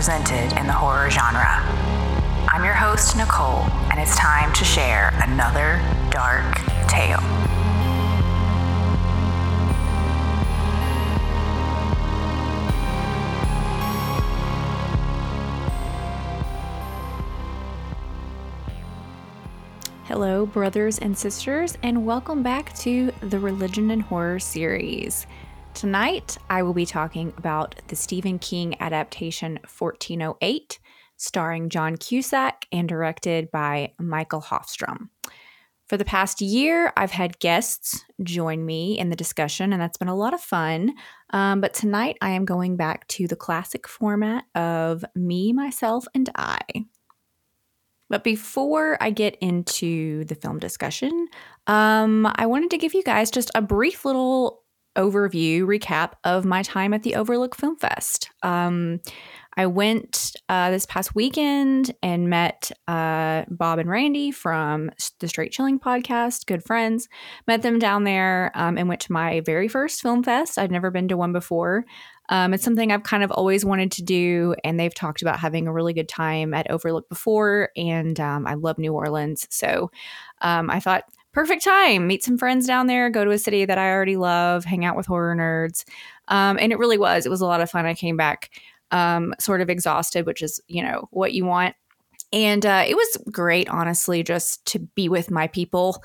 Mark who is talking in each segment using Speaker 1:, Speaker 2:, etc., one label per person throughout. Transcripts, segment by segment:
Speaker 1: underrepresented in the horror genre. I'm your host, Nicole, and it's time to share another dark tale.
Speaker 2: Hello, brothers and sisters, and welcome back to the Religion and Horror series. Tonight, I will be talking about the Stephen King adaptation 1408, starring John Cusack and directed by Michael Hofstrom. For the past year, I've had guests join me in the discussion, and that's been a lot of fun. But tonight, I am going back to the classic format of me, myself, and I. But before I get into the film discussion, I wanted to give you guys just a brief little overview, recap of my time at the Overlook Film Fest. I went this past weekend and met Bob and Randy from the Straight Chilling podcast, good friends. Met them down there and went to my very first film fest. I'd never been to one before. It's something I've kind of always wanted to do, and they've talked about having a really good time at Overlook before, and I love New Orleans. So I thought, perfect time, meet some friends down there, go to a city that I already love, hang out with horror nerds. And it really was. It was a lot of fun. I came back sort of exhausted, which is, you know, what you want. And it was great, honestly, just to be with my people.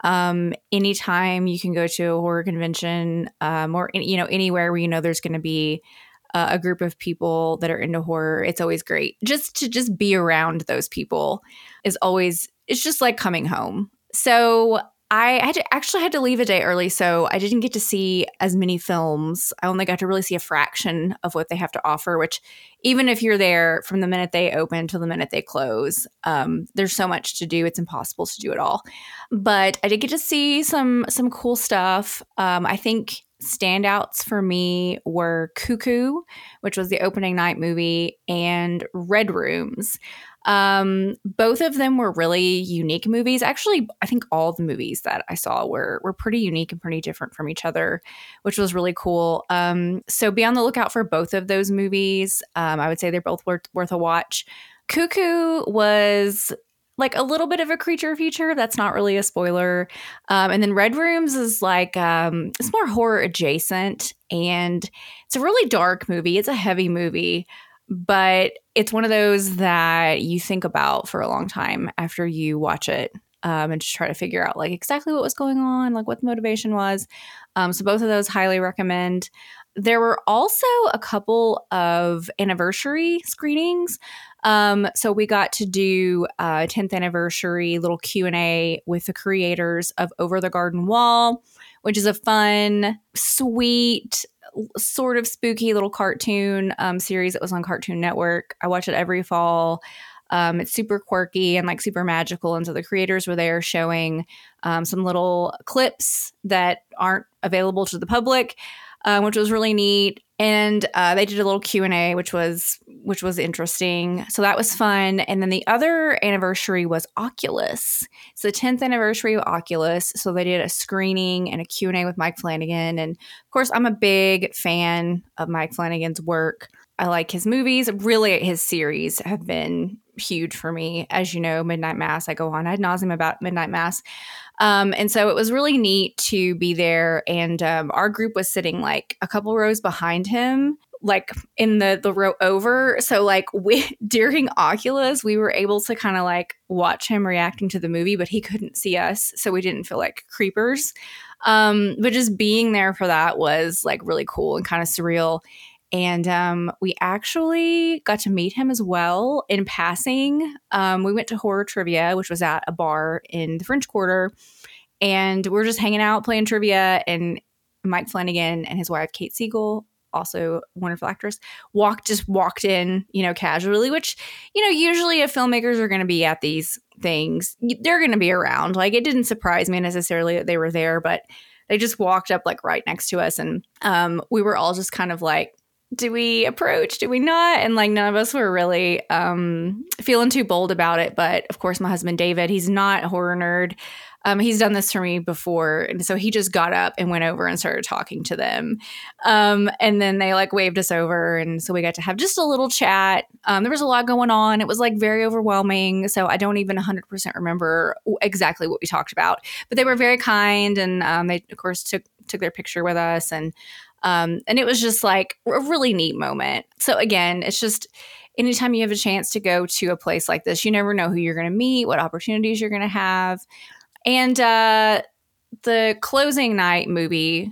Speaker 2: Anytime you can go to a horror convention or, you know, anywhere where you know there's going to be a group of people that are into horror, it's always great. Just to be around those people is always, it's just like coming home. So I had to leave a day early, so I didn't get to see as many films. I only got to really see a fraction of what they have to offer, which even if you're there from the minute they open till the minute they close, there's so much to do. It's impossible to do it all. But I did get to see some cool stuff. I think standouts for me were Cuckoo, which was the opening night movie, and Red Rooms. Both of them were really unique movies. Actually, I think all the movies that I saw were pretty unique and pretty different from each other, which was really cool. So be on the lookout for both of those movies. I would say they're both worth a watch. Cuckoo was like a little bit of a creature feature. That's not really a spoiler. And then Red Rooms is like, it's more horror adjacent, and it's a really dark movie. It's a heavy movie, but it's one of those that you think about for a long time after you watch it, and just try to figure out like exactly what was going on, like what the motivation was. So both of those highly recommend. There were also a couple of anniversary screenings. So we got to do a 10th anniversary little Q&A with the creators of Over the Garden Wall, which is a fun, sweet, sort of spooky little cartoon series that was on Cartoon Network. I watch it every fall. It's super quirky and like super magical. And so the creators were there showing some little clips that aren't available to the public, which was really neat. And they did a little Q&A, which was interesting. So that was fun. And then the other anniversary was Oculus. It's the 10th anniversary of Oculus. So they did a screening and a Q&A with Mike Flanagan. And of course, I'm a big fan of Mike Flanagan's work. I like his movies. Really, his series have been huge for me. As you know, Midnight Mass, I go on ad nauseum about Midnight Mass. And so it was really neat to be there. And our group was sitting like a couple rows behind him, like in the row over. So like during Oculus, we were able to kind of like watch him reacting to the movie, but he couldn't see us. So we didn't feel like creepers. But just being there for that was like really cool and kind of surreal. And we actually got to meet him as well in passing. We went to Horror Trivia, which was at a bar in the French Quarter. And we were just hanging out, playing trivia. And Mike Flanagan and his wife, Kate Siegel, also wonderful actress, walked in, you know, casually, which, you know, usually if filmmakers are going to be at these things, they're going to be around. Like, it didn't surprise me necessarily that they were there, but they just walked up like right next to us. And we were all just kind of like, do we approach? Do we not? And like none of us were really feeling too bold about it. But of course, my husband, David, he's not a horror nerd. He's done this for me before. And so he just got up and went over and started talking to them. And then they like waved us over. And so we got to have just a little chat. There was a lot going on. It was like very overwhelming. So I don't even 100% remember exactly what we talked about. But they were very kind. And they, of course, took their picture with us. And it was just like a really neat moment. So again, it's just anytime you have a chance to go to a place like this, you never know who you're going to meet, what opportunities you're going to have. And the closing night movie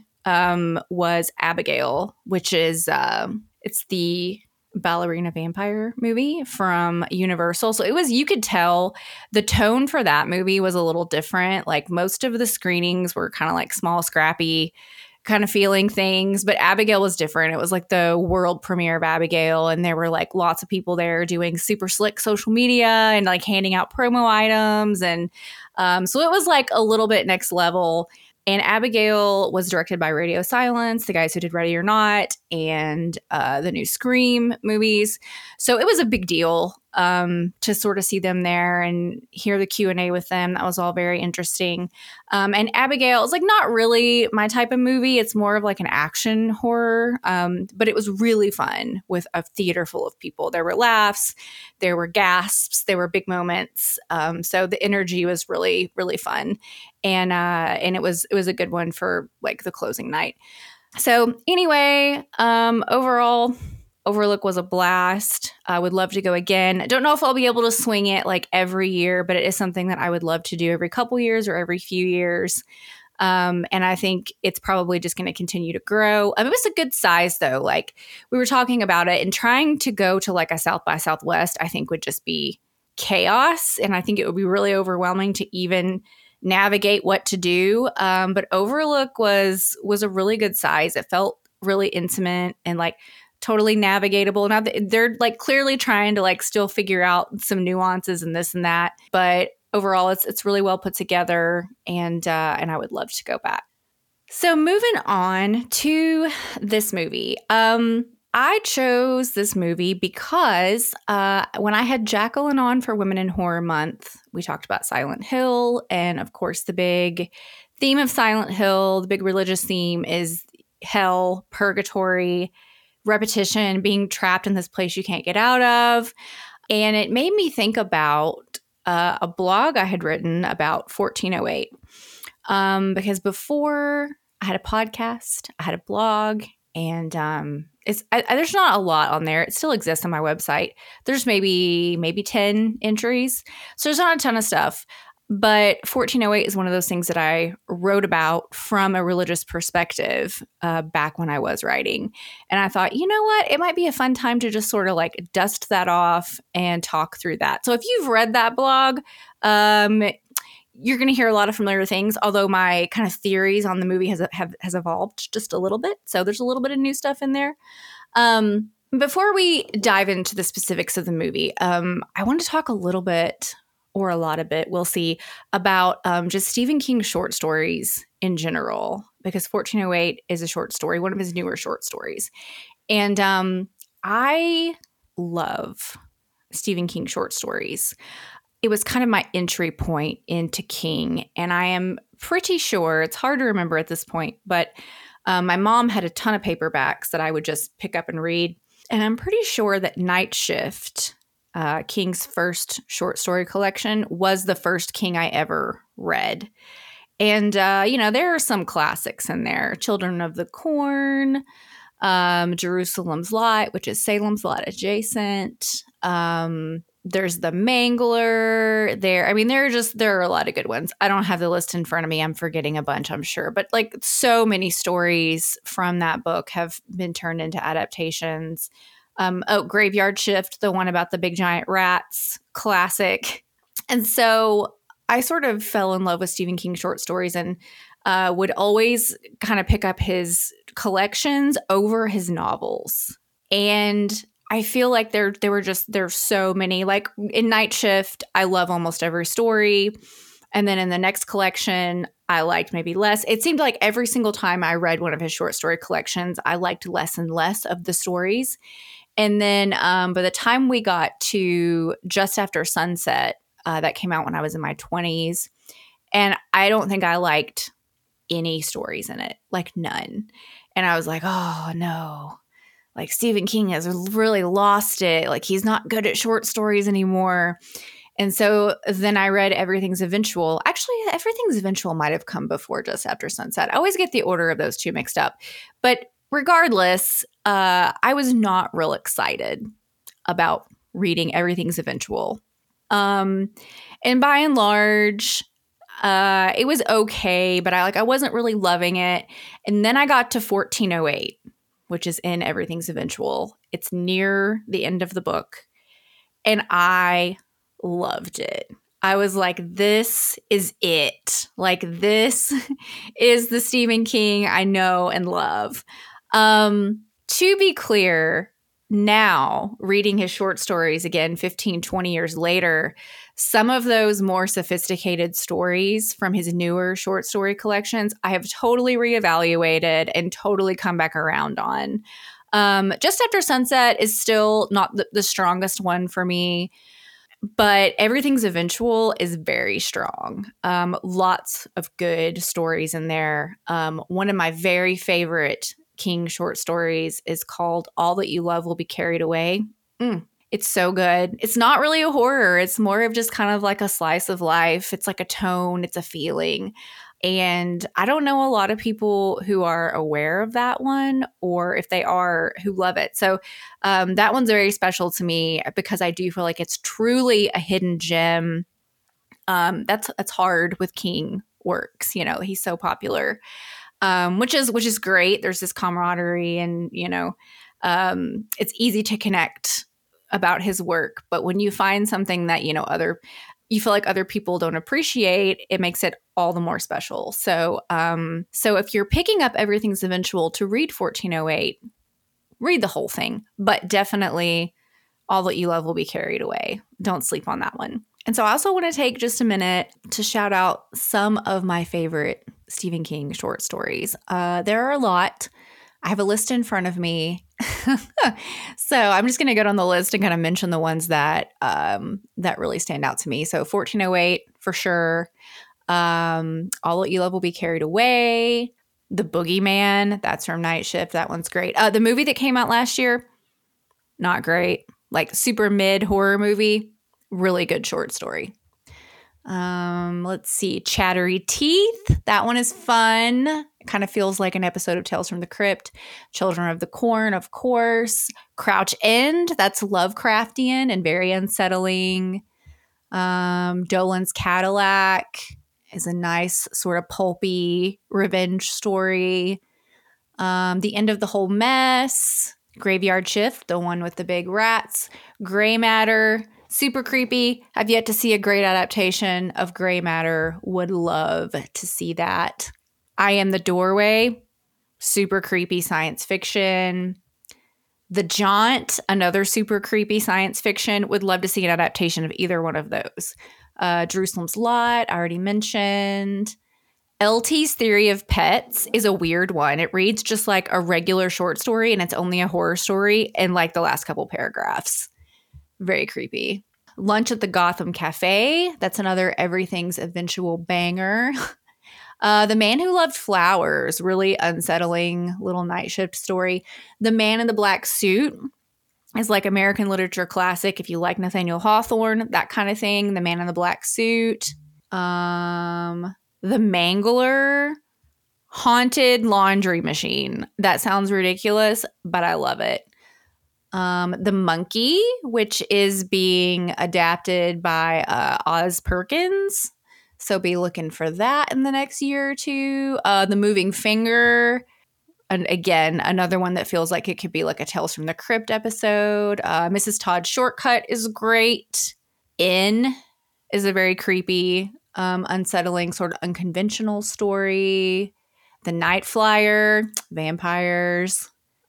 Speaker 2: was Abigail, which is it's the ballerina vampire movie from Universal. So it was, you could tell the tone for that movie was a little different. Like most of the screenings were kind of like small, scrappy kind of feeling things, but Abigail was different. It was like the world premiere of Abigail, and there were like lots of people there doing super slick social media and like handing out promo items, and so it was like a little bit next level. And Abigail was directed by Radio Silence, the guys who did Ready or Not and the new Scream movies. So it was a big deal to sort of see them there and hear the Q&A with them. That was all very interesting. And Abigail is like not really my type of movie. It's more of like an action horror, but it was really fun with a theater full of people. There were laughs, there were gasps, there were big moments. So the energy was really, really fun. And it was a good one for like the closing night. So anyway, overall, Overlook was a blast. I would love to go again. I don't know if I'll be able to swing it like every year, but it is something that I would love to do every couple years or every few years. And I think it's probably just going to continue to grow. It was a good size though. Like we were talking about it, and trying to go to like a South by Southwest, I think would just be chaos. And I think it would be really overwhelming to even navigate what to do. But Overlook was a really good size. It felt really intimate and like totally navigatable. Now they're like clearly trying to like still figure out some nuances and this and that, but overall it's really well put together, and I would love to go back. So moving on to this movie. I chose this movie because when I had Jacqueline on for Women in Horror Month, we talked about Silent Hill, and of course the big theme of Silent Hill, the big religious theme is hell, purgatory, repetition, being trapped in this place you can't get out of. And it made me think about a blog I had written about 1408. Because before I had a podcast, I had a blog, and there's not a lot on there. It still exists on my website. There's maybe 10 entries. So there's not a ton of stuff. But 1408 is one of those things that I wrote about from a religious perspective back when I was writing. And I thought, you know what? It might be a fun time to just sort of like dust that off and talk through that. So if you've read that blog, you're going to hear a lot of familiar things, although my kind of theories on the movie has evolved just a little bit. So there's a little bit of new stuff in there. Before we dive into the specifics of the movie, I want to talk a little bit, or a lot of it, we'll see, about just Stephen King's short stories in general, because 1408 is a short story, one of his newer short stories. And I love Stephen King short stories. It was kind of my entry point into King, and I am pretty sure, it's hard to remember at this point, but my mom had a ton of paperbacks that I would just pick up and read, and I'm pretty sure that Night Shift, King's first short story collection, was the first King I ever read. And, there are some classics in there. Children of the Corn, Jerusalem's Lot, which is Salem's Lot adjacent. There's The Mangler there. I mean, there are a lot of good ones. I don't have the list in front of me. I'm forgetting a bunch, I'm sure. But like so many stories from that book have been turned into adaptations. Graveyard Shift, the one about the big giant rats, classic. And so I sort of fell in love with Stephen King short stories, and would always kind of pick up his collections over his novels. And I feel like there's so many. Like in Night Shift, I love almost every story. And then in the next collection, I liked maybe less. It seemed like every single time I read one of his short story collections, I liked less and less of the stories. And then by the time we got to Just After Sunset, that came out when I was in my 20s, And I don't think I liked any stories in it, like none. And I was like, oh no, like Stephen King has really lost it. Like he's not good at short stories anymore. And so then I read Everything's Eventual. Actually, Everything's Eventual might have come before Just After Sunset. I always get the order of those two mixed up. But regardless, I was not real excited about reading Everything's Eventual. And by and large, it was okay, but I wasn't really loving it. And then I got to 1408, which is in Everything's Eventual. It's near the end of the book. And I loved it. I was like, this is it. Like, this is the Stephen King I know and love. To be clear, now reading his short stories again, 15, 20 years later, some of those more sophisticated stories from his newer short story collections, I have totally reevaluated and totally come back around on. Just After Sunset is still not the strongest one for me, but Everything's Eventual is very strong. Lots of good stories in there. One of my very favorite King short stories is called All That You Love Will Be Carried Away. It's so good. It's not really a horror. It's more of just kind of like a slice of life. It's like a tone. It's a feeling. And I don't know a lot of people who are aware of that one, or if they are, who love it. So that one's very special to me because I do feel like it's truly a hidden gem. That's hard with King works. You know, he's so popular, which is great. There's this camaraderie, and it's easy to connect about his work. But when you find something that you feel like other people don't appreciate, it makes it all the more special. So if you're picking up Everything's Eventual to read 1408, read the whole thing, but definitely All That You Love Will Be Carried Away. Don't sleep on that one. And so I also want to take just a minute to shout out some of my favorite Stephen King short stories. There are a lot. I have a list in front of me. So I'm just going to go down the list and kind of mention the ones that really stand out to me. So 1408 for sure. All That You Love Will Be Carried Away. The Boogeyman, that's from Night Shift. That one's great. The movie that came out last year, not great. Like super mid horror movie. Really good short story. Let's see. Chattery Teeth. That one is fun. It kind of feels like an episode of Tales from the Crypt. Children of the Corn, of course. Crouch End. That's Lovecraftian and very unsettling. Dolan's Cadillac is a nice sort of pulpy revenge story. The End of the Whole Mess. Graveyard Shift, the one with the big rats. Gray Matter. Super creepy. I've yet to see a great adaptation of Gray Matter. Would love to see that. I Am the Doorway. Super creepy science fiction. The Jaunt, another super creepy science fiction. Would love to see an adaptation of either one of those. Jerusalem's Lot, I already mentioned. LT's Theory of Pets is a weird one. It reads just like a regular short story, and it's only a horror story in like the last couple paragraphs. Very creepy. Lunch at the Gotham Cafe. That's another Everything's Eventual banger. The Man Who Loved Flowers. Really unsettling little Night Shift story. The Man in the Black Suit is like American literature classic. If you like Nathaniel Hawthorne, that kind of thing. The Man in the Black Suit. The Mangler. Haunted Laundry Machine. That sounds ridiculous, but I love it. The Monkey, which is being adapted by Oz Perkins. So be looking for that in the next year or two. The Moving Finger. And again, another one that feels like it could be like a Tales from the Crypt episode. Mrs. Todd's Shortcut is great. In is a very creepy, unsettling, sort of unconventional story. The Night Flyer. Vampires.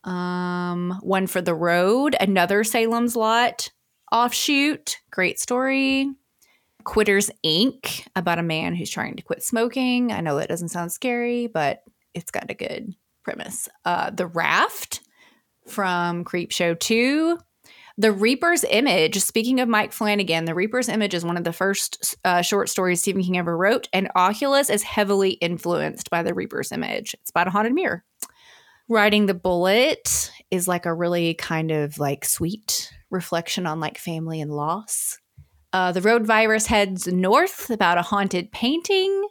Speaker 2: One for the Road, another Salem's Lot offshoot. Great story. Quitters Inc., about a man who's trying to quit smoking. I know that doesn't sound scary, but it's got a good premise. The Raft from Creepshow 2. The Reaper's Image, speaking of Mike Flanagan, The Reaper's Image is one of the first short stories Stephen King ever wrote, and Oculus is heavily influenced by The Reaper's Image. It's about a haunted mirror. Riding the Bullet is like a really kind of like sweet reflection on like family and loss. The Road Virus Heads North, about a haunted painting.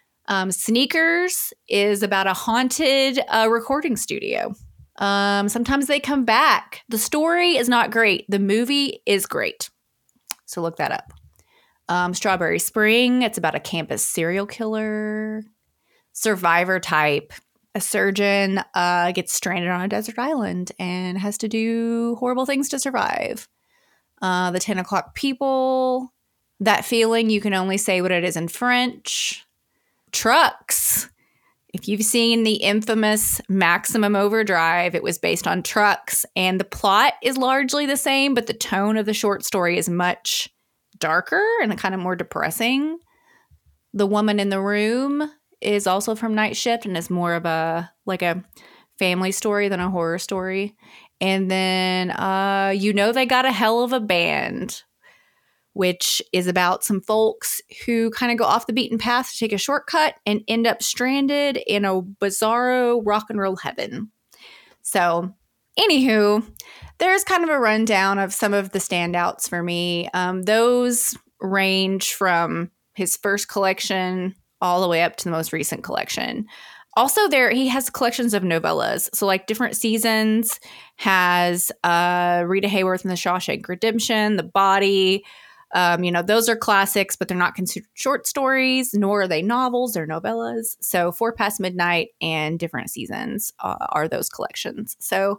Speaker 2: Sneakers is about a haunted recording studio. Sometimes They Come Back. The story is not great. The movie is great. So look that up. Strawberry Spring. It's about a campus serial killer. Survivor Type. A surgeon gets stranded on a desert island and has to do horrible things to survive. The 10 O'Clock People. That Feeling, You Can Only Say What It Is in French. Trucks. If you've seen the infamous Maximum Overdrive, it was based on trucks, and the plot is largely the same, but the tone of the short story is much darker and kind of more depressing. The Woman in the Room is also from Night Shift and is more of a family story than a horror story. And then They Got a Hell of a Band, which is about some folks who kind of go off the beaten path to take a shortcut and end up stranded in a bizarro rock and roll heaven. So, anywho, there's kind of a rundown of some of the standouts for me. Those range from his first collection all the way up to the most recent collection. Also, he has collections of novellas. So, like, different seasons has Rita Hayworth and the Shawshank Redemption, The Body. Those are classics, but they're not considered short stories, nor are they novels. They're novellas. So 4 Past Midnight and Different Seasons are those collections. So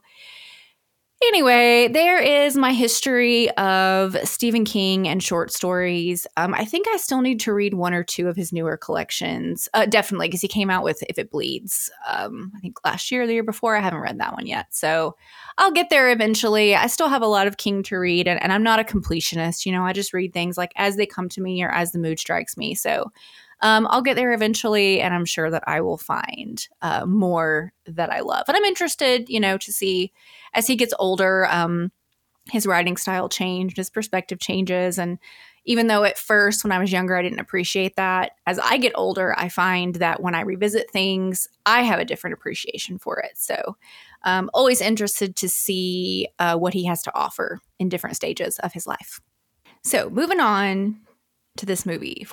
Speaker 2: anyway, there is my history of Stephen King and short stories. I think I still need to read 1 or 2 of his newer collections. Definitely, because he came out with If It Bleeds, I think last year or the year before. I haven't read that one yet. So I'll get there eventually. I still have a lot of King to read, and I'm not a completionist. I just read things like as they come to me or as the mood strikes me. So I'll get there eventually, and I'm sure that I will find more that I love. And I'm interested, to see as he gets older, his writing style changed, his perspective changes. And even though at first when I was younger, I didn't appreciate that, as I get older, I find that when I revisit things, I have a different appreciation for it. So always interested to see what he has to offer in different stages of his life. So moving on to this movie,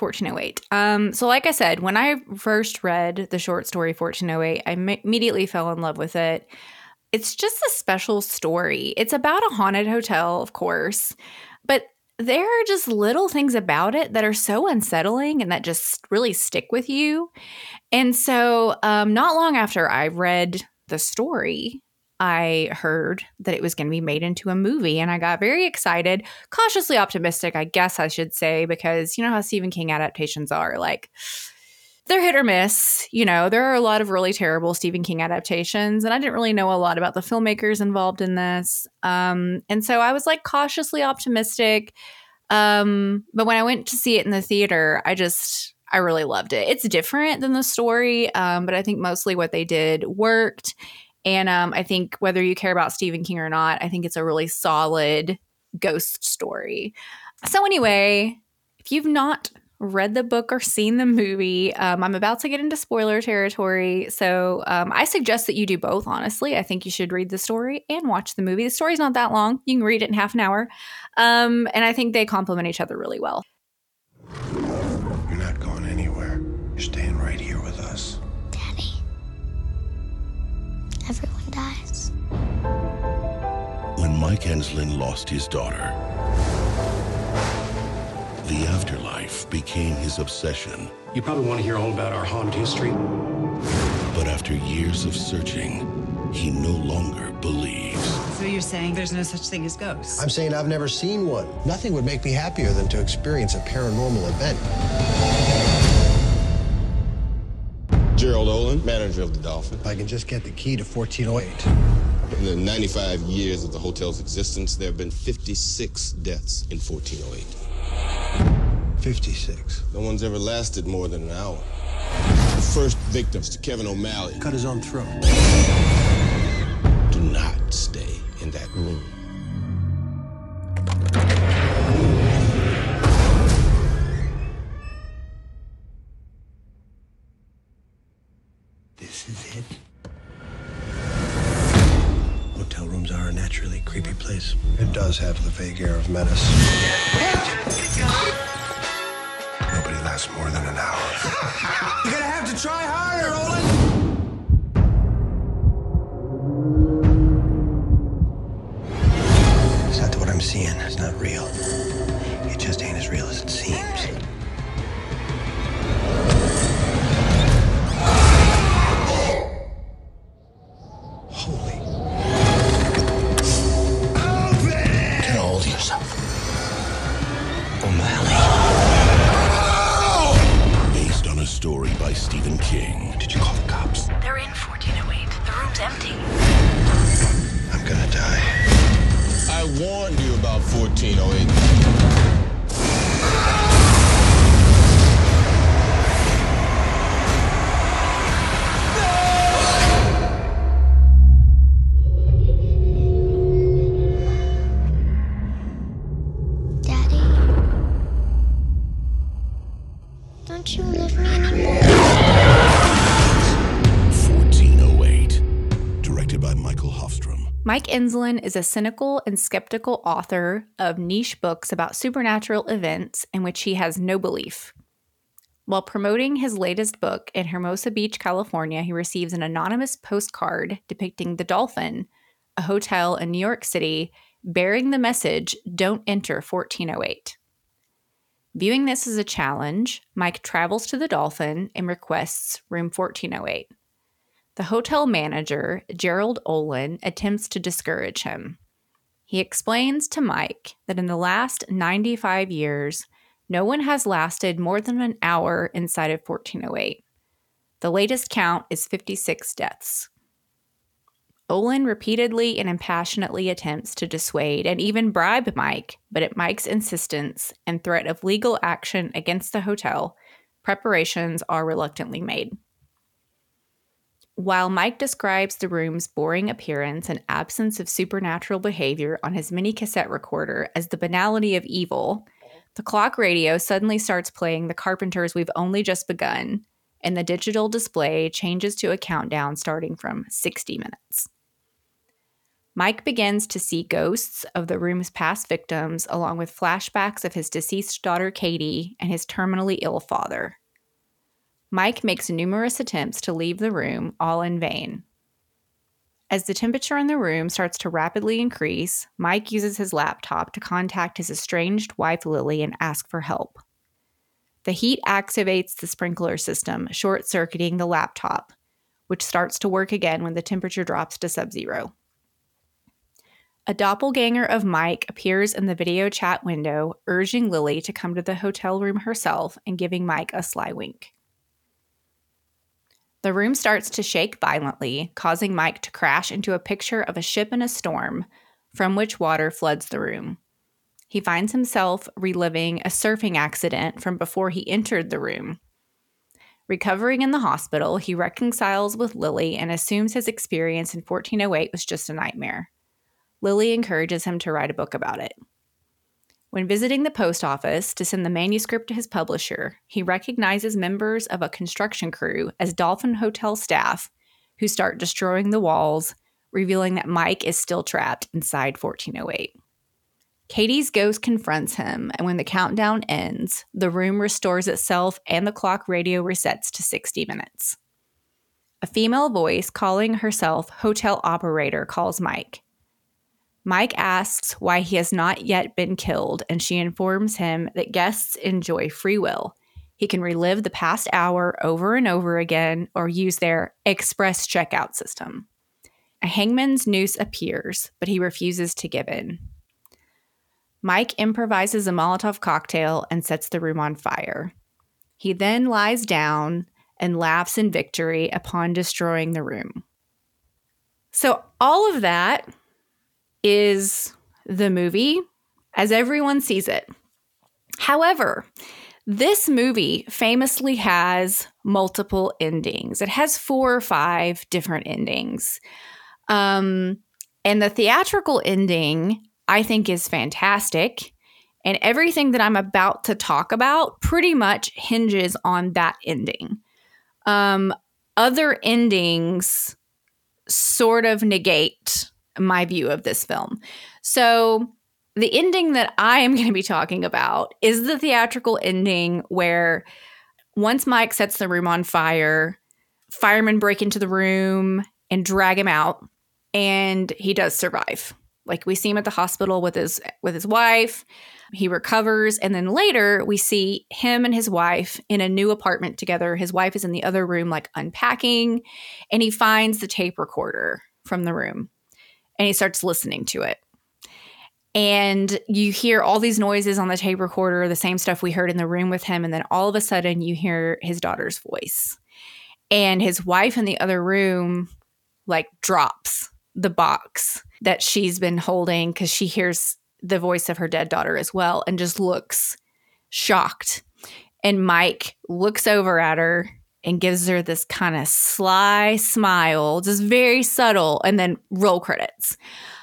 Speaker 2: 1408. So like I said, when I first read the short story 1408, I immediately fell in love with it. It's just a special story. It's about a haunted hotel, of course, but there are just little things about it that are so unsettling and that just really stick with you. And so not long after I read the story, I heard that it was going to be made into a movie, and I got very excited, cautiously optimistic, I guess I should say, because you know how Stephen King adaptations are, like, they're hit or miss. There are a lot of really terrible Stephen King adaptations, and I didn't really know a lot about the filmmakers involved in this. And so I was like cautiously optimistic. But when I went to see it in the theater, I really loved it. It's different than the story, but I think mostly what they did worked. And I think whether you care about Stephen King or not, I think it's a really solid ghost story. So anyway, if you've not read the book or seen the movie, I'm about to get into spoiler territory. So I suggest that you do both, honestly. I think you should read the story and watch the movie. The story's not that long. You can read it in half an hour. And I think they complement each other really well.
Speaker 3: You're not going anywhere. You're staying right here with us.
Speaker 4: Daddy. Everyone dies.
Speaker 5: When Mike Enslin lost his daughter, the afterlife became his obsession.
Speaker 6: You probably want to hear all about our haunted history.
Speaker 5: But after years of searching, he no longer believes.
Speaker 7: So you're saying there's no such thing as ghosts?
Speaker 3: I'm saying I've never seen one. Nothing would make me happier than to experience a paranormal event.
Speaker 8: Gerald Olin, manager of the Dolphin.
Speaker 3: If I can just get the key to 1408.
Speaker 8: In the 95 years of the hotel's existence, there have been 56 deaths in 1408.
Speaker 3: 56.
Speaker 8: No one's ever lasted more than an hour. The first victims to Kevin O'Malley.
Speaker 3: Cut his own throat.
Speaker 8: Do not stay in that room.
Speaker 3: menace. Nobody lasts more than an hour.
Speaker 4: You're gonna have to try harder, Olin!
Speaker 3: It's not what I'm seeing. It's not real. It just ain't as real as it seems. Holy.
Speaker 5: Get a hold of yourself.
Speaker 3: O'Malley.
Speaker 5: Based on a story by Stephen King.
Speaker 3: Did you call the cops?
Speaker 1: They're in 1408. The room's empty.
Speaker 3: I'm gonna die.
Speaker 8: I warned you about 1408.
Speaker 9: Daddy? Don't you love me anymore?
Speaker 5: 1408. Directed by Michael Hofstrom.
Speaker 2: Mike Enslin is a cynical and skeptical author of niche books about supernatural events in which he has no belief. While promoting his latest book in Hermosa Beach, California, he receives an anonymous postcard depicting the Dolphin, a hotel in New York City, bearing the message, "Don't enter 1408." Viewing this as a challenge, Mike travels to the Dolphin and requests room 1408. The hotel manager, Gerald Olin, attempts to discourage him. He explains to Mike that in the last 95 years, no one has lasted more than an hour inside of 1408. The latest count is 56 deaths. Olin repeatedly and impassionately attempts to dissuade and even bribe Mike, but at Mike's insistence and threat of legal action against the hotel, preparations are reluctantly made. While Mike describes the room's boring appearance and absence of supernatural behavior on his mini cassette recorder as the banality of evil, the clock radio suddenly starts playing The Carpenters' We've Only Just Begun, and the digital display changes to a countdown starting from 60 minutes. Mike begins to see ghosts of the room's past victims, along with flashbacks of his deceased daughter Katie and his terminally ill father. Mike makes numerous attempts to leave the room, all in vain. As the temperature in the room starts to rapidly increase, Mike uses his laptop to contact his estranged wife Lily and ask for help. The heat activates the sprinkler system, short-circuiting the laptop, which starts to work again when the temperature drops to sub-zero. A doppelganger of Mike appears in the video chat window, urging Lily to come to the hotel room herself and giving Mike a sly wink. The room starts to shake violently, causing Mike to crash into a picture of a ship in a storm, from which water floods the room. He finds himself reliving a surfing accident from before he entered the room. Recovering in the hospital, he reconciles with Lily and assumes his experience in 1408 was just a nightmare. Lily encourages him to write a book about it. When visiting the post office to send the manuscript to his publisher, he recognizes members of a construction crew as Dolphin Hotel staff who start destroying the walls, revealing that Mike is still trapped inside 1408. Katie's ghost confronts him, and when the countdown ends, the room restores itself and the clock radio resets to 60 minutes. A female voice calling herself Hotel Operator calls Mike. Mike asks why he has not yet been killed, and she informs him that guests enjoy free will. He can relive the past hour over and over again or use their express checkout system. A hangman's noose appears, but he refuses to give in. Mike improvises a Molotov cocktail and sets the room on fire. He then lies down and laughs in victory upon destroying the room. So all of that is the movie as everyone sees it. However, this movie famously has multiple endings. It has 4 or 5 different endings. And the theatrical ending, I think, is fantastic. And everything that I'm about to talk about pretty much hinges on that ending. Other endings sort of negate my view of this film. So the ending that I am going to be talking about is the theatrical ending where once Mike sets the room on fire, firemen break into the room and drag him out, and he does survive. Like, we see him at the hospital with his wife. He recovers, and then later we see him and his wife in a new apartment together. His wife is in the other room, like, unpacking, and he finds the tape recorder from the room, and he starts listening to it. And you hear all these noises on the tape recorder, the same stuff we heard in the room with him, and then all of a sudden you hear his daughter's voice. And his wife in the other room, like, drops the box that she's been holding because she hears the voice of her dead daughter as well and just looks shocked. And Mike looks over at her and gives her this kind of sly smile, just very subtle, and then roll credits.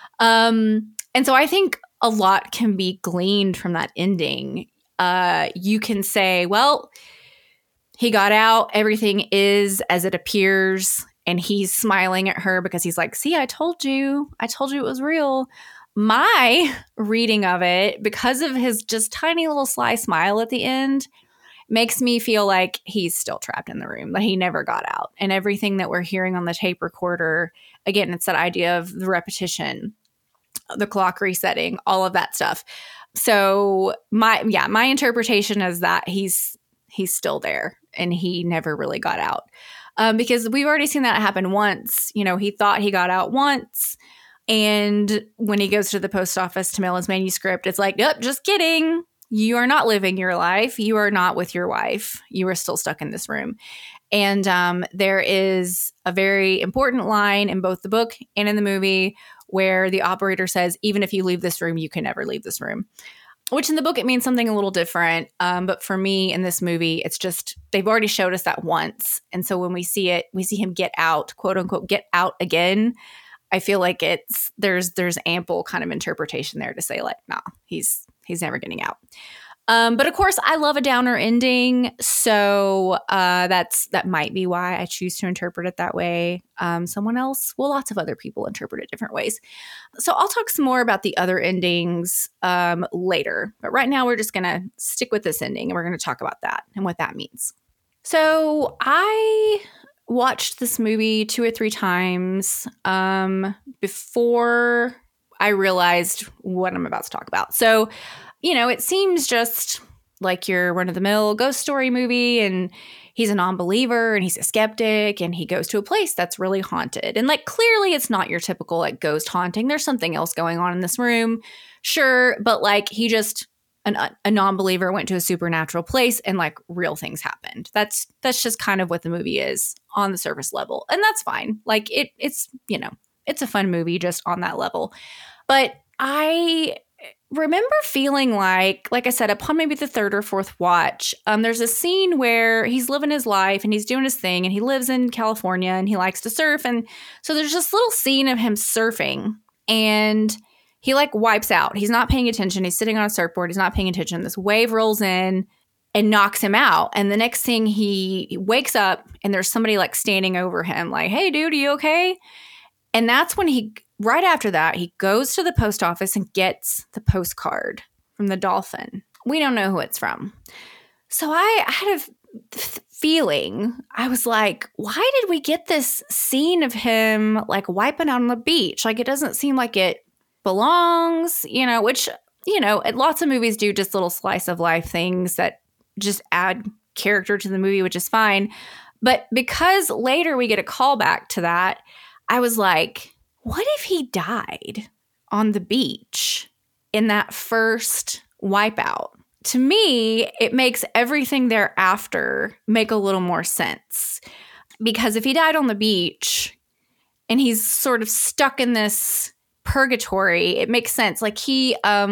Speaker 2: And so I think a lot can be gleaned from that ending. You can say, well, he got out, everything is as it appears, and he's smiling at her because he's like, see, I told you it was real. My reading of it, because of his just tiny little sly smile at the end, makes me feel like he's still trapped in the room, that he never got out. And everything that we're hearing on the tape recorder, again, it's that idea of the repetition, the clock resetting, all of that stuff. So my interpretation is that he's still there and he never really got out. Because we've already seen that happen once. You know, he thought he got out once. And when he goes to the post office to mail his manuscript, it's like, yep, just kidding. You are not living your life. You are not with your wife. You are still stuck in this room. And there is a very important line in both the book and in the movie where the operator says, even if you leave this room, you can never leave this room. Which in the book, it means something a little different. But for me in this movie, it's just, they've already showed us that once. And so when we see it, we see him get out, quote unquote, get out again. I feel like there's ample kind of interpretation there to say like, nah, he's never getting out. But of course, I love a downer ending, so that might be why I choose to interpret it that way. Lots of other people interpret it different ways. So I'll talk some more about the other endings later. But right now, we're just going to stick with this ending, and we're going to talk about that and what that means. So I watched this movie 2 or 3 times before I realized what I'm about to talk about. So, you know, it seems just like your run-of-the-mill ghost story movie, and he's a non-believer and he's a skeptic and he goes to a place that's really haunted. And like, clearly it's not your typical like ghost haunting. There's something else going on in this room. Sure. But like, he just, a non-believer went to a supernatural place and like real things happened. That's just kind of what the movie is on the surface level. And that's fine. Like it's, you know, it's a fun movie just on that level. But I remember feeling like I said, upon maybe the 3rd or 4th watch, there's a scene where he's living his life and he's doing his thing, and he lives in California and he likes to surf. And so there's this little scene of him surfing, and he like wipes out. He's not paying attention. He's sitting on a surfboard. He's not paying attention. This wave rolls in and knocks him out. And the next thing he wakes up and there's somebody like standing over him like, hey, dude, are you okay? And that's when right after that, he goes to the post office and gets the postcard from the dolphin. We don't know who it's from. So I had a feeling, I was like, why did we get this scene of him like wiping out on the beach? Like, it doesn't seem like it belongs, you know, which, you know, lots of movies do just little slice of life things that just add character to the movie, which is fine. But because later we get a callback to that, I was like, what if he died on the beach in that first wipeout? To me, it makes everything thereafter make a little more sense. Because if he died on the beach and he's sort of stuck in this purgatory, it makes sense. Like he,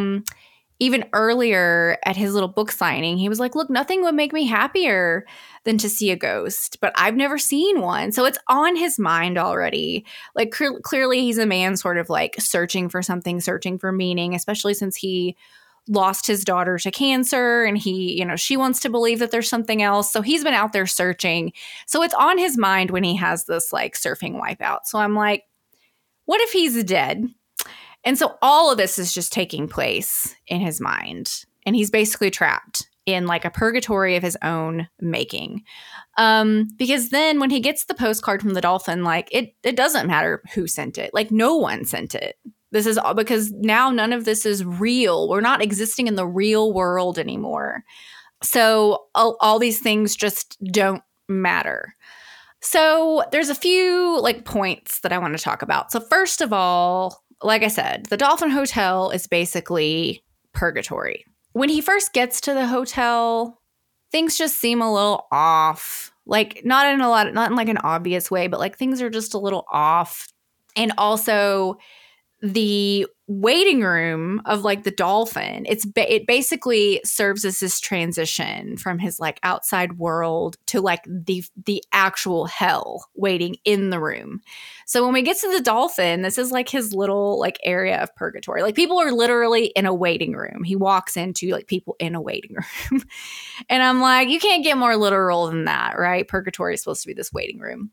Speaker 2: even earlier at his little book signing, he was like, look, nothing would make me happier than to see a ghost, but I've never seen one. So it's on his mind already. Like clearly he's a man sort of like searching for something, searching for meaning, especially since he lost his daughter to cancer and he, you know, she wants to believe that there's something else. So he's been out there searching. So it's on his mind when he has this like surfing wipeout. So I'm like, what if he's dead? And so all of this is just taking place in his mind. And he's basically trapped in like a purgatory of his own making. Because then when he gets the postcard from the dolphin, like it doesn't matter who sent it. Like no one sent it. This is all because now none of this is real. We're not existing in the real world anymore. So all these things just don't matter. So there's a few like points that I want to talk about. So first of all, like I said, the Dolphin Hotel is basically purgatory. When he first gets to the hotel, things just seem a little off. Like not in like an obvious way, but like things are just a little off. And also the waiting room of like the dolphin, it basically serves as his transition from his like outside world to like the actual hell waiting in the room. So when we get to the dolphin, this is like his little like area of purgatory. Like people are literally in a waiting room. He walks into like people in a waiting room. And I'm like, you can't get more literal than that, right? Purgatory is supposed to be this waiting room.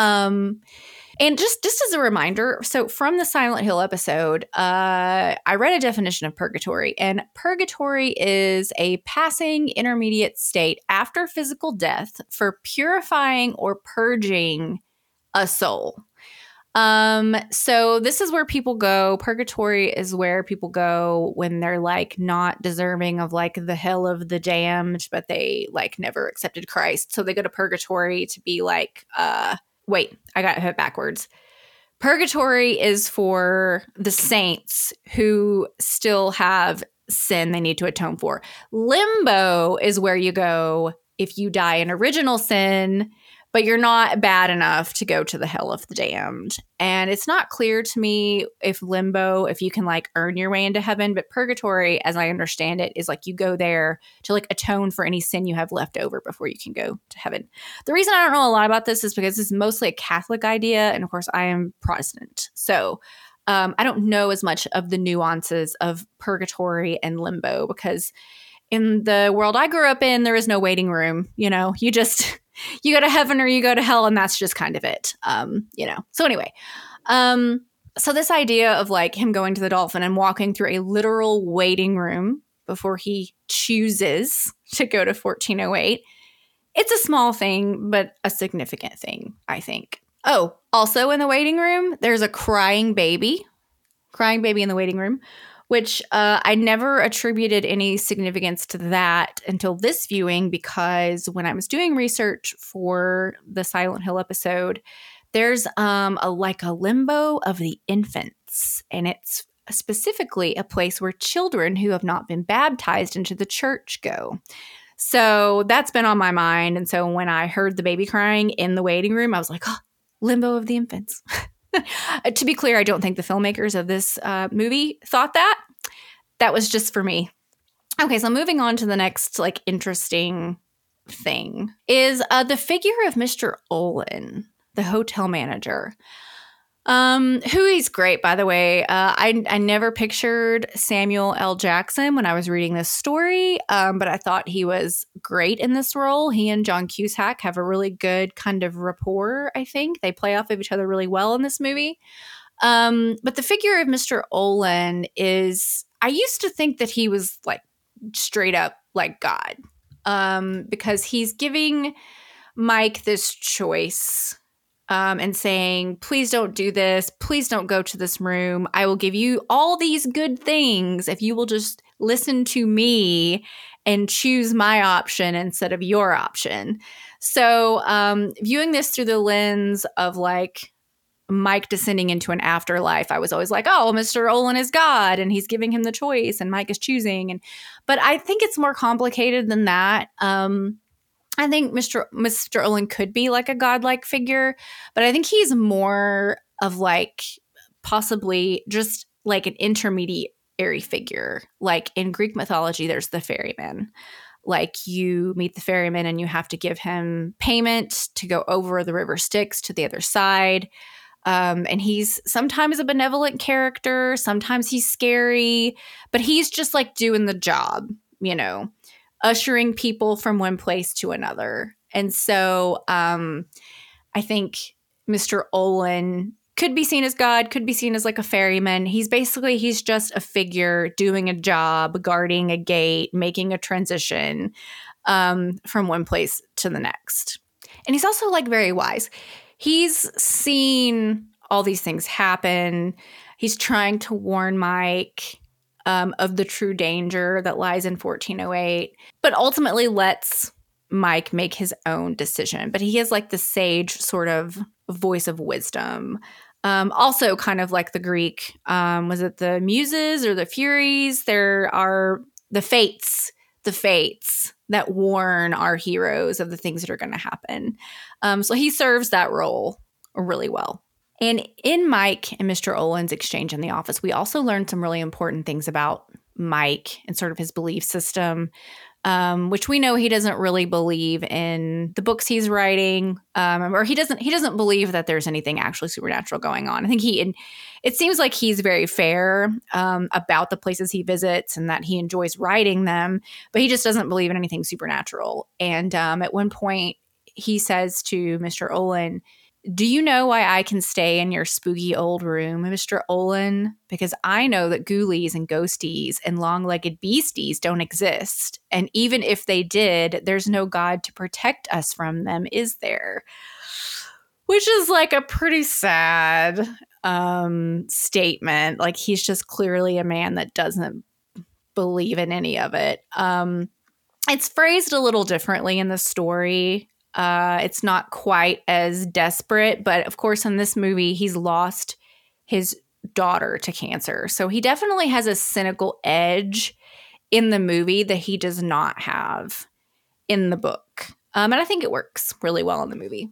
Speaker 2: And just as a reminder, so from the Silent Hill episode, I read a definition of purgatory, and purgatory is a passing intermediate state after physical death for purifying or purging a soul. So this is where people go. Purgatory is where people go when they're like not deserving of like the hell of the damned, but they like never accepted Christ. So they go to purgatory to be like, wait, I got it backwards. Purgatory is for the saints who still have sin they need to atone for. Limbo is where you go if you die in original sin, but you're not bad enough to go to the hell of the damned. And it's not clear to me if limbo, if you can like earn your way into heaven, but purgatory, as I understand it, is like you go there to like atone for any sin you have left over before you can go to heaven. The reason I don't know a lot about this is because it's mostly a Catholic idea. And of course I am Protestant. So I don't know as much of the nuances of purgatory and limbo because in the world I grew up in, there is no waiting room. You know, you go to heaven or you go to hell, and that's just kind of it. So anyway, so this idea of like him going to the dolphin and walking through a literal waiting room before he chooses to go to 1408, it's a small thing, but a significant thing, I think. Oh, also in the waiting room, there's a crying baby in the waiting room, which I never attributed any significance to that until this viewing, because when I was doing research for the Silent Hill episode, there's a limbo of the infants, and it's specifically a place where children who have not been baptized into the church go. So that's been on my mind, and so when I heard the baby crying in the waiting room, I was like, oh, limbo of the infants. To be clear, I don't think the filmmakers of this movie thought that. That was just for me. Okay, so moving on to the next like interesting thing is the figure of Mr. Olin, the hotel manager. Who he's great, by the way. I never pictured Samuel L. Jackson when I was reading this story, but I thought he was great in this role. He and John Cusack have a really good kind of rapport, I think. They play off of each other really well in this movie. But the figure of Mr. Olin is, I used to think that he was like straight up like God, because he's giving Mike this choice and saying, please don't do this. Please don't go to this room. I will give you all these good things if you will just listen to me and choose my option instead of your option. So viewing this through the lens of like Mike descending into an afterlife, I was always like, oh, Mr. Olin is God and he's giving him the choice and Mike is choosing. But I think it's more complicated than that. I think Mr. Olin could be like a godlike figure, but I think he's more of like possibly just like an intermediary figure. Like in Greek mythology, there's the ferryman. Like you meet the ferryman and you have to give him payment to go over the river Styx to the other side. And he's sometimes a benevolent character, sometimes he's scary, but he's just like doing the job, you know, ushering people from one place to another. And so I think Mr. Olin could be seen as God, could be seen as like a ferryman. He's just a figure doing a job, guarding a gate, making a transition from one place to the next. And he's also like very wise. He's seen all these things happen. He's trying to warn Mike of the true danger that lies in 1408, but ultimately lets Mike make his own decision. But he is like the sage sort of voice of wisdom. Also kind of like the Greek, was it the Muses or the Furies? There are the fates that warn our heroes of the things that are going to happen. So he serves that role really well. And in Mike and Mr. Olin's exchange in the office, we also learned some really important things about Mike and sort of his belief system, which we know he doesn't really believe in the books he's writing, or he doesn't believe that there's anything actually supernatural going on. I think it seems like he's very fair about the places he visits and that he enjoys writing them, but he just doesn't believe in anything supernatural. And at one point, he says to Mr. Olin, "Do you know why I can stay in your spooky old room, Mr. Olin? Because I know that ghoulies and ghosties and long-legged beasties don't exist. And even if they did, there's no God to protect us from them, is there?" Which is like a pretty sad statement. Like, he's just clearly a man that doesn't believe in any of it. It's phrased a little differently in the story. It's not quite as desperate, but of course in this movie, he's lost his daughter to cancer. So he definitely has a cynical edge in the movie that he does not have in the book. And I think it works really well in the movie.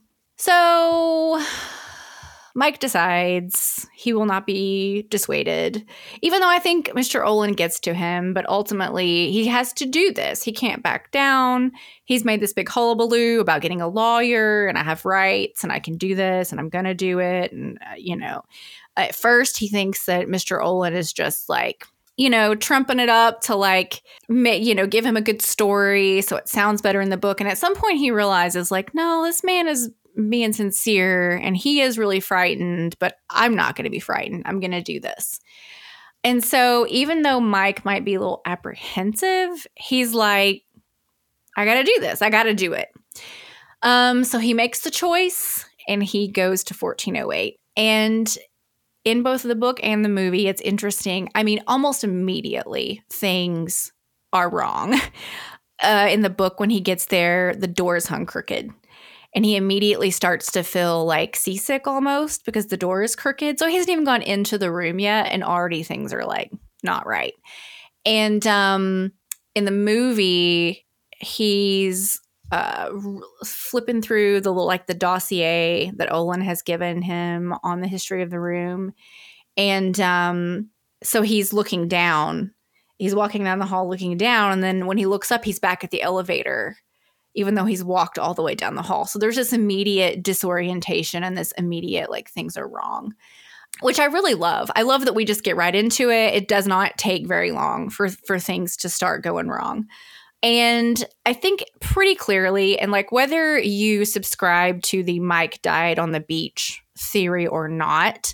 Speaker 2: So Mike decides he will not be dissuaded, even though I think Mr. Olin gets to him, but ultimately he has to do this. He can't back down. He's made this big hullabaloo about getting a lawyer, and I have rights, and I can do this, and I'm going to do it. And, at first he thinks that Mr. Olin is just like, trumping it up to like, give him a good story so it sounds better in the book. And at some point he realizes like, no, this man is being sincere and he is really frightened, but I'm not going to be frightened. I'm going to do this. And so even though Mike might be a little apprehensive, he's like, I got to do this. I got to do it. So he makes the choice and he goes to 1408. And in both the book and the movie, it's interesting. I mean, almost immediately things are wrong. In the book, when he gets there, the door is hung crooked. And he immediately starts to feel like seasick almost because the door is crooked. So he hasn't even gone into the room yet, and already things are like not right. And in the movie, he's flipping through the dossier that Olin has given him on the history of the room. And so he's looking down. He's walking down the hall looking down. And then when he looks up, he's back at the elevator, even though he's walked all the way down the hall. So there's this immediate disorientation and this immediate, like, things are wrong, which I really love. I love that we just get right into it. It does not take very long for things to start going wrong. And I think pretty clearly, and like whether you subscribe to the Mike died on the beach theory or not,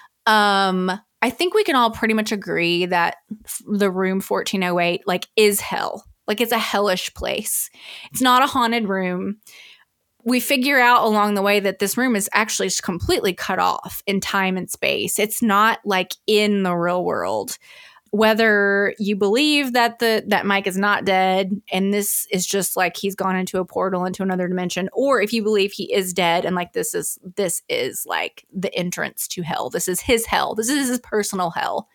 Speaker 2: I think we can all pretty much agree that the room 1408 like is hell. Like, it's a hellish place. It's not a haunted room. We figure out along the way that this room is actually just completely cut off in time and space. It's not like in the real world. Whether you believe that that Mike is not dead and this is just like he's gone into a portal into another dimension, or if you believe he is dead and like this is like the entrance to hell. This is his hell. This is his personal hell.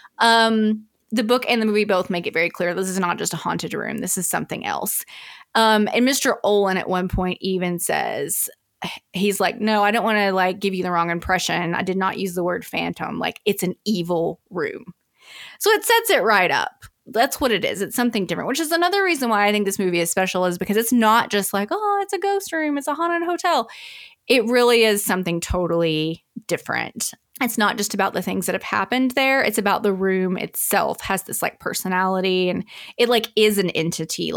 Speaker 2: The book and the movie both make it very clear this is not just a haunted room. This is something else. And Mr. Olin at one point even says, he's like, no, I don't want to like give you the wrong impression. I did not use the word phantom. Like, it's an evil room. So it sets it right up. That's what it is. It's something different, which is another reason why I think this movie is special, is because it's not just like, oh, it's a ghost room. It's a haunted hotel. It really is something totally different. It's not just about the things that have happened there. It's about the room itself has this like personality, and it like is an entity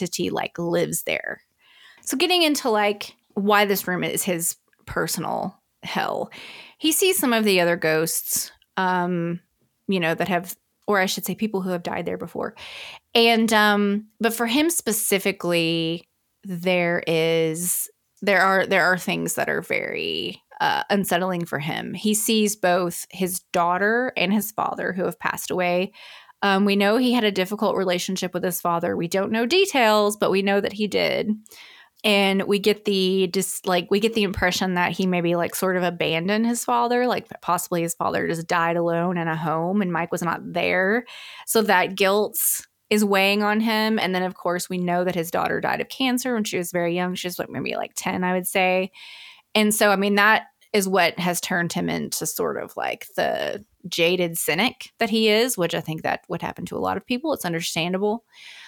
Speaker 2: lives there. So getting into like why this room is his personal hell. He sees some of the other ghosts, that have, or I should say people who have died there before. And, but for him specifically, there are things that are very unsettling for him. He sees both his daughter and his father who have passed away. We know he had a difficult relationship with his father. We don't know details, but we know that he did. And we get the impression that he maybe like sort of abandoned his father, like possibly his father just died alone in a home and Mike was not there. So that guilt is weighing on him. And then of course we know that his daughter died of cancer when she was very young. She was maybe like 10, I would say. And so, I mean, that is what has turned him into sort of like the jaded cynic that he is, which I think that would happen to a lot of people. It's understandable.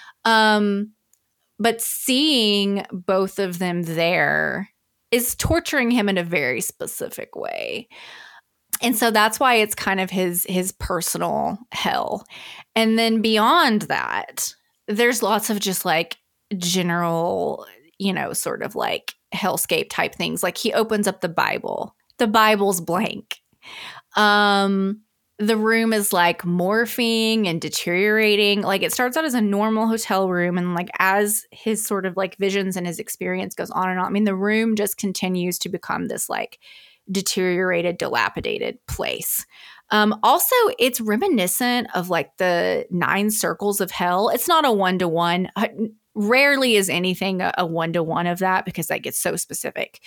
Speaker 2: But seeing both of them there is torturing him in a very specific way. And so that's why it's kind of his personal hell. And then beyond that, there's lots of just like general, sort of like hellscape type things. Like he opens up the Bible. The Bible's blank. The room is like morphing and deteriorating. Like it starts out as a normal hotel room. And like as his sort of like visions and his experience goes on and on, I mean, the room just continues to become this like deteriorated, dilapidated place. Also, it's reminiscent of like the 9 circles of hell. It's not a 1-to-1. Rarely is anything a 1-to-1 of that because that gets so specific.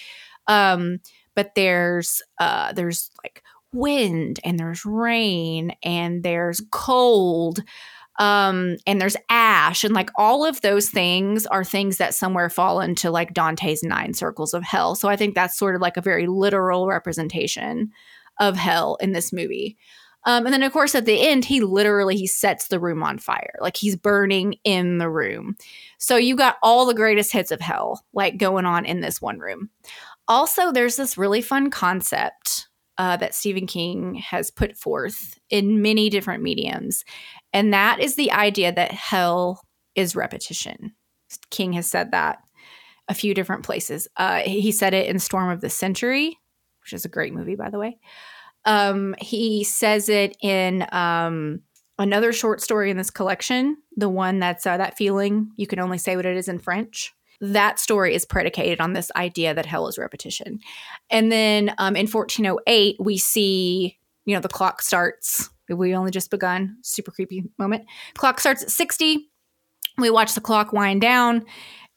Speaker 2: But there's like wind and there's rain and there's cold and there's ash, and like all of those things are things that somewhere fall into like Dante's 9 circles of hell. So I think that's sort of like a very literal representation of hell in this movie. And then of course at the end he sets the room on fire, like he's burning in the room. So you got all the greatest hits of hell like going on in this one room. Also, there's this really fun concept that Stephen King has put forth in many different mediums. And that is the idea that hell is repetition. King has said that a few different places. He said it in Storm of the Century, which is a great movie, by the way. He says it in another short story in this collection, the one that's That Feeling, You Can Only Say What It Is in French. That story is predicated on this idea that hell is repetition. And then in 1408, we see, the clock starts. We only just begun. Super creepy moment. Clock starts at 60. We watch the clock wind down.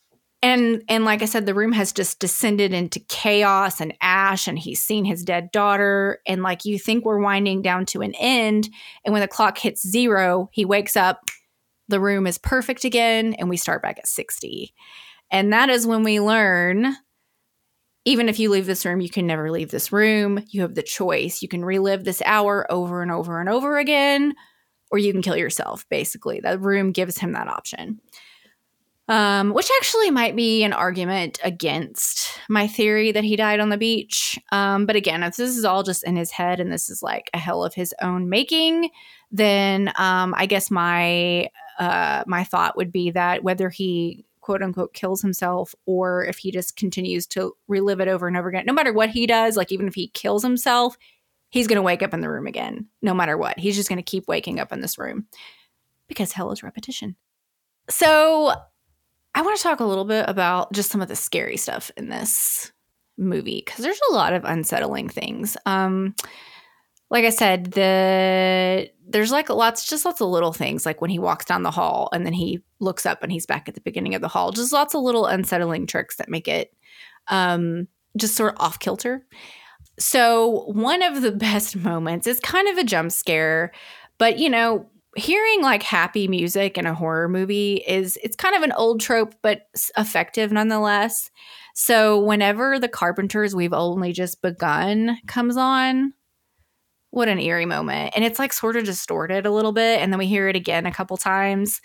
Speaker 2: And like I said, the room has just descended into chaos and ash, and he's seen his dead daughter. And like you think we're winding down to an end. And when the clock hits 0, he wakes up. The room is perfect again. And we start back at 60. And that is when we learn, even if you leave this room, you can never leave this room. You have the choice. You can relive this hour over and over and over again, or you can kill yourself, basically. The room gives him that option, which actually might be an argument against my theory that he died on the beach. But again, if this is all just in his head and this is like a hell of his own making, then I guess my thought would be that whether he quote unquote kills himself or if he just continues to relive it over and over again, no matter what he does, like even if he kills himself, he's going to wake up in the room again, no matter what. He's just going to keep waking up in this room because hell is repetition. So I want to talk a little bit about just some of the scary stuff in this movie because there's a lot of unsettling things. Like I said, there's like lots of little things, like when he walks down the hall and then he looks up and he's back at the beginning of the hall. Just lots of little unsettling tricks that make it just sort of off kilter. So one of the best moments is kind of a jump scare, but hearing like happy music in a horror movie it's kind of an old trope, but effective nonetheless. So whenever The Carpenters' We've Only Just Begun comes on, what an eerie moment. And it's like sort of distorted a little bit. And then we hear it again a couple times.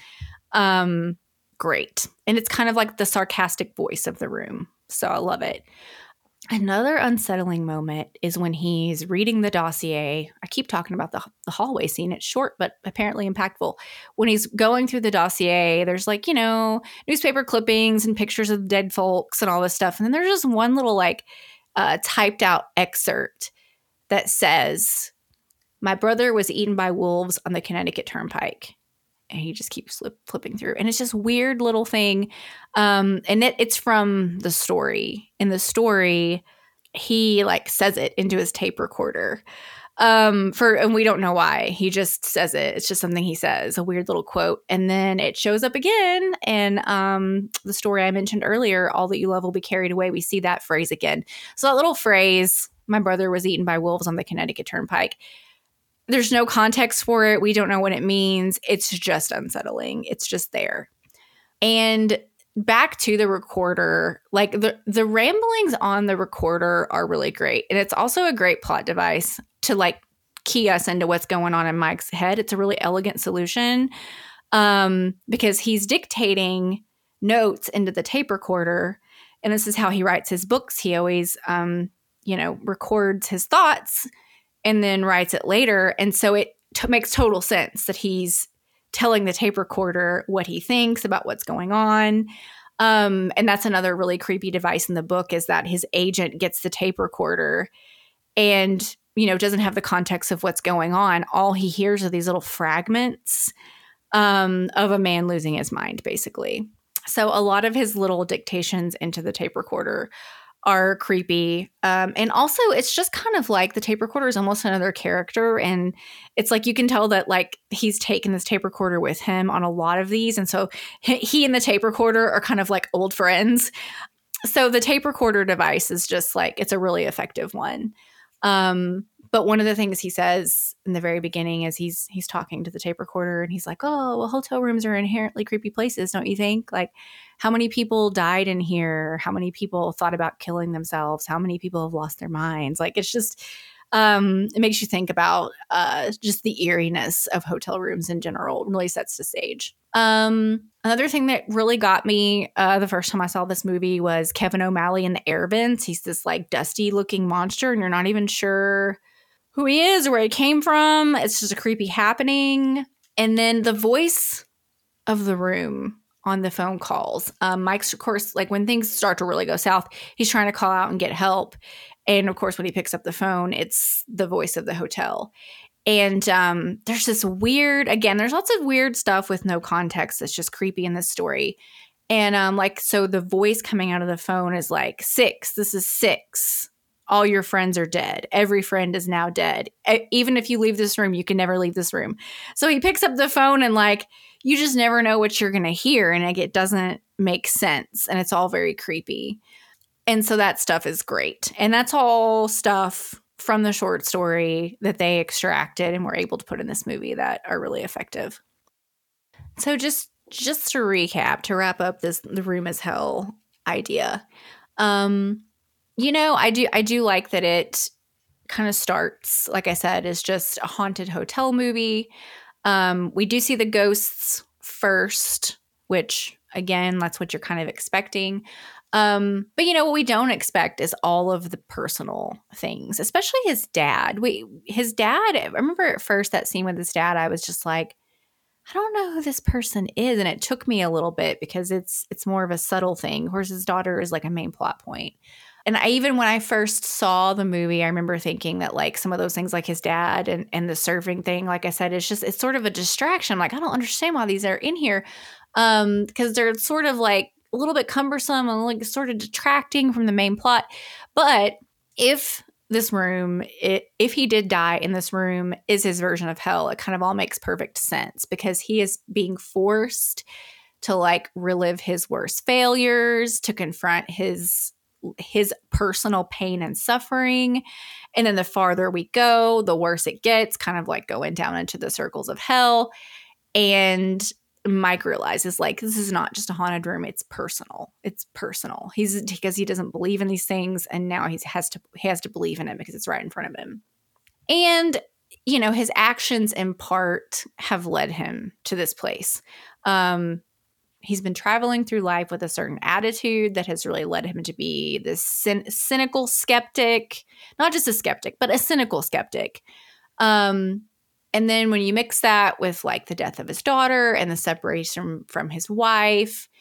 Speaker 2: Great. And it's kind of like the sarcastic voice of the room. So I love it. Another unsettling moment is when he's reading the dossier. I keep talking about the hallway scene. It's short, but apparently impactful. When he's going through the dossier, there's like, newspaper clippings and pictures of dead folks and all this stuff. And then there's just one little like typed out excerpt that says, "My brother was eaten by wolves on the Connecticut Turnpike." And he just keeps flipping through. And it's just weird little thing. And it's from the story. In the story, he like says it into his tape recorder. And we don't know why. He just says it. It's just something he says, a weird little quote. And then it shows up again. And the story I mentioned earlier, "All that you love will be carried away." We see that phrase again. So that little phrase, "My brother was eaten by wolves on the Connecticut Turnpike," there's no context for it. We don't know what it means. It's just unsettling. It's just there. And back to the recorder, like the ramblings on the recorder are really great. And it's also a great plot device to like key us into what's going on in Mike's head. It's a really elegant solution because he's dictating notes into the tape recorder. And this is how he writes his books. He always, records his thoughts and then writes it later. And so it makes total sense that he's telling the tape recorder what he thinks about what's going on. And that's another really creepy device in the book, is that his agent gets the tape recorder and, doesn't have the context of what's going on. All he hears are these little fragments of a man losing his mind, basically. So a lot of his little dictations into the tape recorder are creepy. And also it's just kind of like the tape recorder is almost another character. And it's like, you can tell that like he's taken this tape recorder with him on a lot of these. And so he and the tape recorder are kind of like old friends. So the tape recorder device is just like, it's a really effective one. But one of the things he says in the very beginning is he's talking to the tape recorder and he's like, "Oh, well, hotel rooms are inherently creepy places, don't you think? Like, how many people died in here? How many people thought about killing themselves? How many people have lost their minds?" Like, it's just, it makes you think about just the eeriness of hotel rooms in general. It really sets the stage. Another thing that really got me the first time I saw this movie was Kevin O'Malley in the air vents. He's this like dusty looking monster and you're not even sure who he is or where he came from. It's just a creepy happening. And then the voice of the room on the phone calls. Mike's, of course, like when things start to really go south, he's trying to call out and get help. And of course, when he picks up the phone, it's the voice of the hotel. And there's this weird, again, there's lots of weird stuff with no context that's just creepy in this story. And so the voice coming out of the phone is like, "6, this is 6. All your friends are dead. Every friend is now dead. Even if you leave this room, you can never leave this room." So he picks up the phone and like, you just never know what you're going to hear. And like, it doesn't make sense. And it's all very creepy. And so that stuff is great. And that's all stuff from the short story that they extracted and were able to put in this movie that are really effective. So just to recap, to wrap up this, the room is hell idea. I do like that it kind of starts, like I said, as just a haunted hotel movie. We do see the ghosts first, which again, that's what you're kind of expecting. But what we don't expect is all of the personal things, especially his dad. I remember at first that scene with his dad, I was just like, I don't know who this person is. And it took me a little bit because it's more of a subtle thing. Whereas his daughter is like a main plot point. And even when I first saw the movie, I remember thinking that like some of those things like his dad and the serving thing, like I said, it's sort of a distraction. I'm like, I don't understand why these are in here. Because they're sort of like a little bit cumbersome and like sort of detracting from the main plot. But if he did die in this room is his version of hell, it kind of all makes perfect sense because he is being forced to like relive his worst failures, to confront his personal pain and suffering. And then the farther we go, the worse it gets, kind of like going down into the circles of hell. And Mike realizes like, this is not just a haunted room. It's personal. Because he doesn't believe in these things. And now he has to believe in it because it's right in front of him. And, his actions in part have led him to this place. He's been traveling through life with a certain attitude that has really led him to be this cynical skeptic, not just a skeptic, but a cynical skeptic. And then when you mix that with like the death of his daughter and the separation from his wife,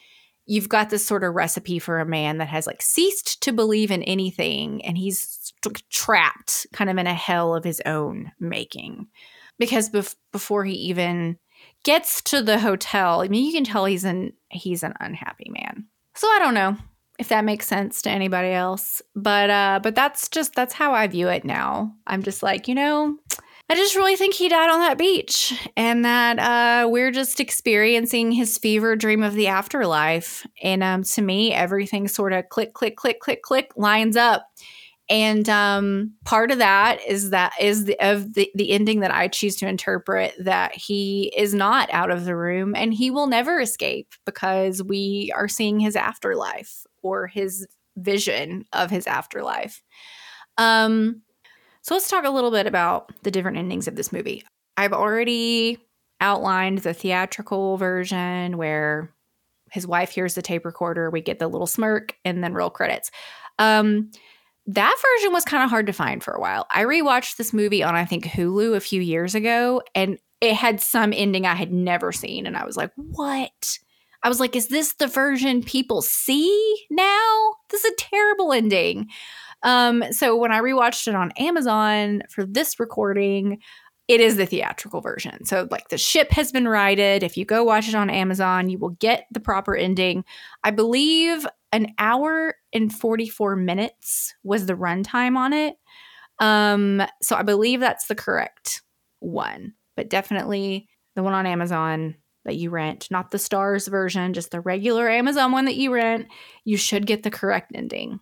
Speaker 2: you've got this sort of recipe for a man that has like ceased to believe in anything, and he's trapped kind of in a hell of his own making. Because before he even gets to the hotel, I mean, you can tell he's an unhappy man. So I don't know if that makes sense to anybody else, but that's how I view it now. I'm just like, I just really think he died on that beach, and that we're just experiencing his fever dream of the afterlife. And to me, everything sort of click, click, click, click, click lines up. And part of that is the ending that I choose to interpret, that he is not out of the room and he will never escape, because we are seeing his afterlife, or his vision of his afterlife. So let's talk a little bit about the different endings of this movie. I've already outlined the theatrical version where his wife hears the tape recorder, we get the little smirk, and then roll credits. That version was kind of hard to find for a while. I rewatched this movie on, I think, Hulu a few years ago, and it had some ending I had never seen. And I was like, what? I was like, is this the version people see now? This is a terrible ending. So when I rewatched it on Amazon for this recording, it is the theatrical version. So like the ship has been righted. If you go watch it on Amazon, you will get the proper ending. I believe an hour and 44 minutes was the runtime on it. So I believe that's the correct one, but definitely the one on Amazon that you rent, not the Stars version, just the regular Amazon one that you rent, you should get the correct ending.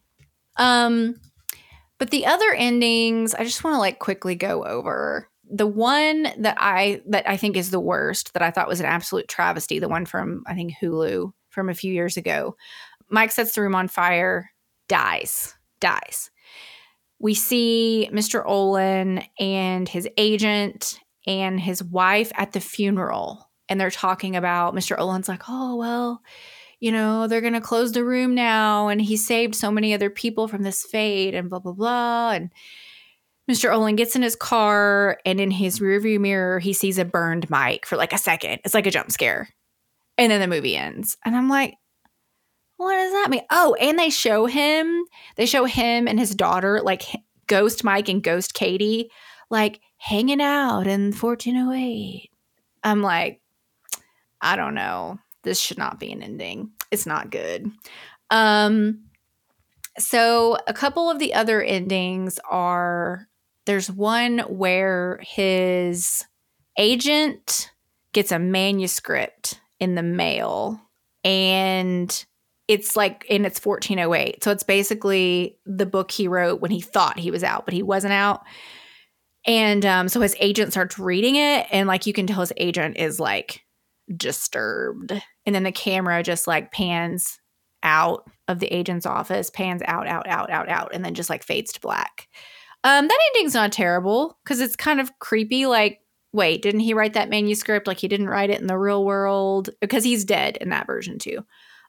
Speaker 2: But the other endings, I just want to like quickly go over. The one that I think is the worst, that I thought was an absolute travesty, the one from, I think, Hulu from a few years ago. Mike sets the room on fire, dies. We see Mr. Olin and his agent and his wife at the funeral, and they're talking about, Mr. Olin's like, oh, well, they're going to close the room now, and he saved so many other people from this fate, and blah, blah, blah. And Mr. Olin gets in his car, and in his rearview mirror, he sees a burned Mike for like a second. It's like a jump scare. And then the movie ends. And I'm like, what does that mean? Oh, and they show him and his daughter, like Ghost Mike and Ghost Katie, like hanging out in 1408. I'm like, I don't know. This should not be an ending. It's not good. So a couple of the other endings are, there's one where his agent gets a manuscript in the mail, and it's 1408. So it's basically the book he wrote when he thought he was out, but he wasn't out. And so his agent starts reading it, and like you can tell his agent is like disturbed. And then the camera just like pans out of the agent's office, pans out, and then just like fades to black. That ending's not terrible, because it's kind of creepy. Like, wait, didn't he write that manuscript? Like, he didn't write it in the real world, because he's dead in that version too.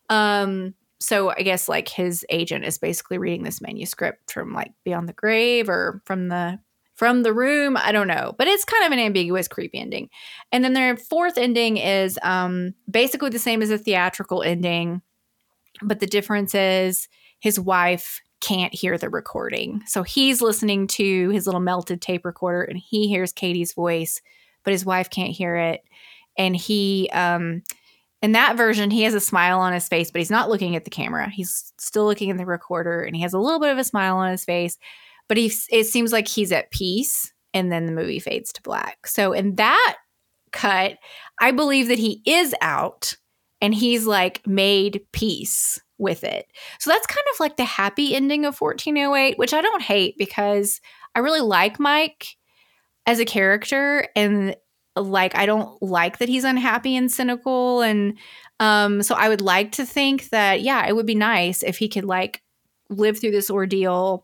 Speaker 2: So I guess like his agent is basically reading this manuscript from like beyond the grave, or from the room. I don't know, but it's kind of an ambiguous, creepy ending. And then their fourth ending is basically the same as the theatrical ending, but the difference is his wife can't hear the recording. So he's listening to his little melted tape recorder, and he hears Katie's voice, but his wife can't hear it. And he, in that version, he has a smile on his face, but he's not looking at the camera. He's still looking at the recorder, and he has a little bit of a smile on his face, but it seems like he's at peace. And then the movie fades to black. So in that cut, I believe that he is out, and he's like made peace with it. So that's kind of like the happy ending of 1408, which I don't hate, because I really like Mike as a character, and like I don't like that he's unhappy and cynical. And so I would like to think that, yeah, it would be nice if he could like live through this ordeal,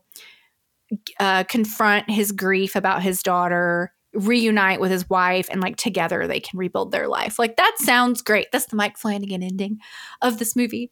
Speaker 2: confront his grief about his daughter, reunite with his wife, and like together they can rebuild their life. Like, that sounds great. That's the Mike Flanagan ending of this movie.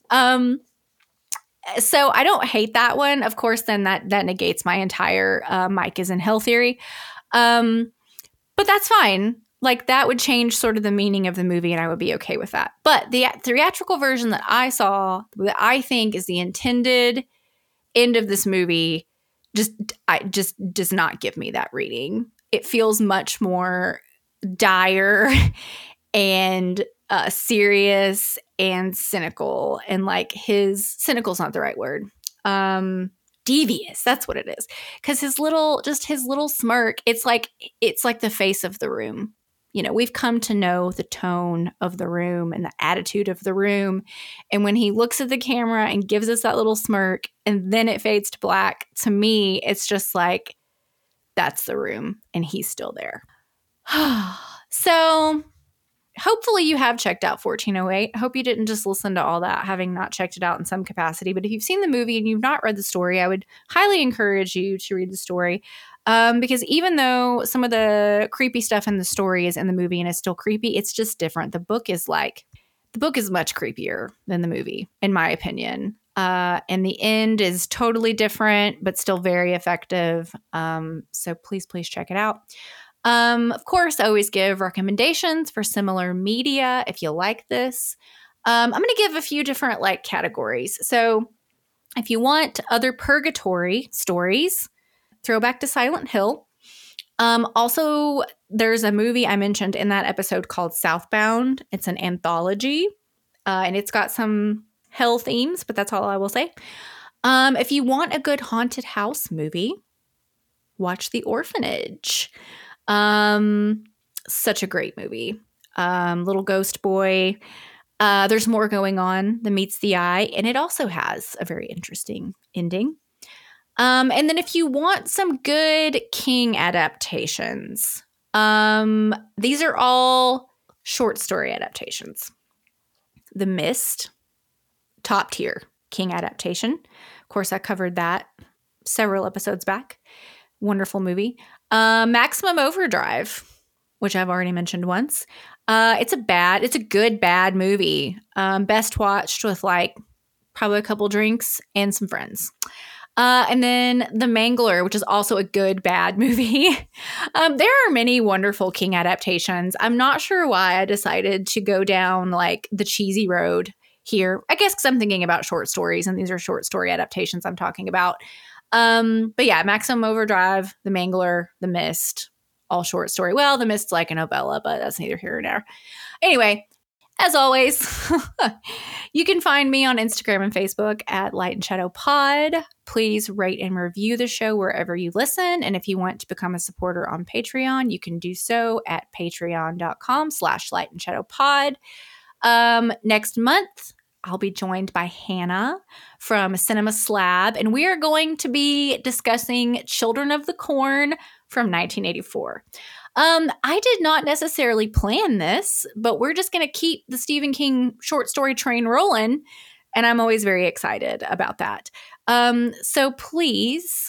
Speaker 2: So I don't hate that one. Of course, then that negates my entire Mike is in hell theory. But that's fine. like that would change sort of the meaning of the movie, and I would be okay with that. But the theatrical version that I saw, that I think is the intended end of this movie, just does not give me that reading. It feels much more dire and serious and cynical, and like cynical's not the right word. Devious, that's what it is. Because his little smirk, it's like the face of the room. You know, we've come to know the tone of the room and the attitude of the room. And when he looks at the camera and gives us that little smirk and then it fades to black, to me, it's just like, that's the room and he's still there. So hopefully you have checked out 1408. I hope you didn't just listen to all that, having not checked it out in some capacity. But if you've seen the movie and you've not read the story, I would highly encourage you to read the story. Because even though some of the creepy stuff in the story is in the movie and is still creepy, it's just different. The book is much creepier than the movie, in my opinion. And the end is totally different, but still very effective. So please check it out. Of course, I always give recommendations for similar media if you like this. I'm going to give a few different like categories. So if you want other purgatory stories, throwback to Silent Hill. Also, there's a movie I mentioned in that episode called Southbound. It's an anthology, and it's got some hell themes, but that's all I will say. If you want a good haunted house movie, watch The Orphanage. Such a great movie. Little ghost boy. There's more going on than meets the eye, and it also has a very interesting ending. And then if you want some good King adaptations, these are all short story adaptations. The Mist, top tier King adaptation. Of course, I covered that several episodes back. Wonderful movie. Maximum Overdrive, which I've already mentioned once. It's a good bad movie. Best watched with like probably a couple drinks and some friends. And then The Mangler, which is also a good bad movie. There are many wonderful King adaptations. I'm not sure why I decided to go down like the cheesy road here. I guess because I'm thinking about short stories, and these are short story adaptations I'm talking about. But yeah, Maximum Overdrive, The Mangler, The Mist, all short story. Well, The Mist's like a novella, but that's neither here nor there. Anyway, as always, you can find me on Instagram and Facebook at Light and Shadow Pod. Please rate and review the show wherever you listen. And if you want to become a supporter on Patreon, you can do so at patreon.com/Light and Shadow Pod. Next month, I'll be joined by Hannah from Cinema Slab, and we are going to be discussing Children of the Corn from 1984. I did not necessarily plan this, but we're just going to keep the Stephen King short story train rolling, and I'm always very excited about that. So please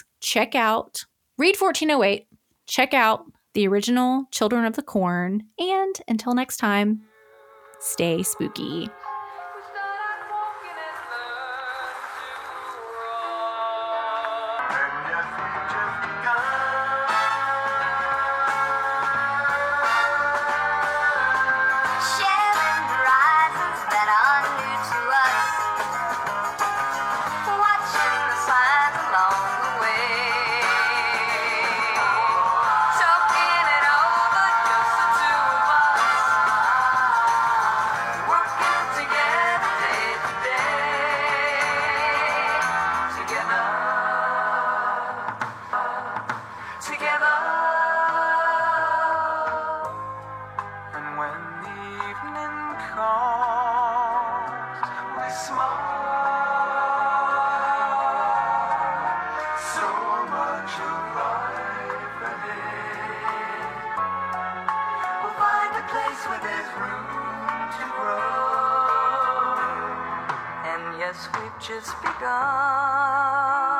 Speaker 2: read 1408, check out the original Children of the Corn, and until next time, stay spooky.
Speaker 10: We've just begun.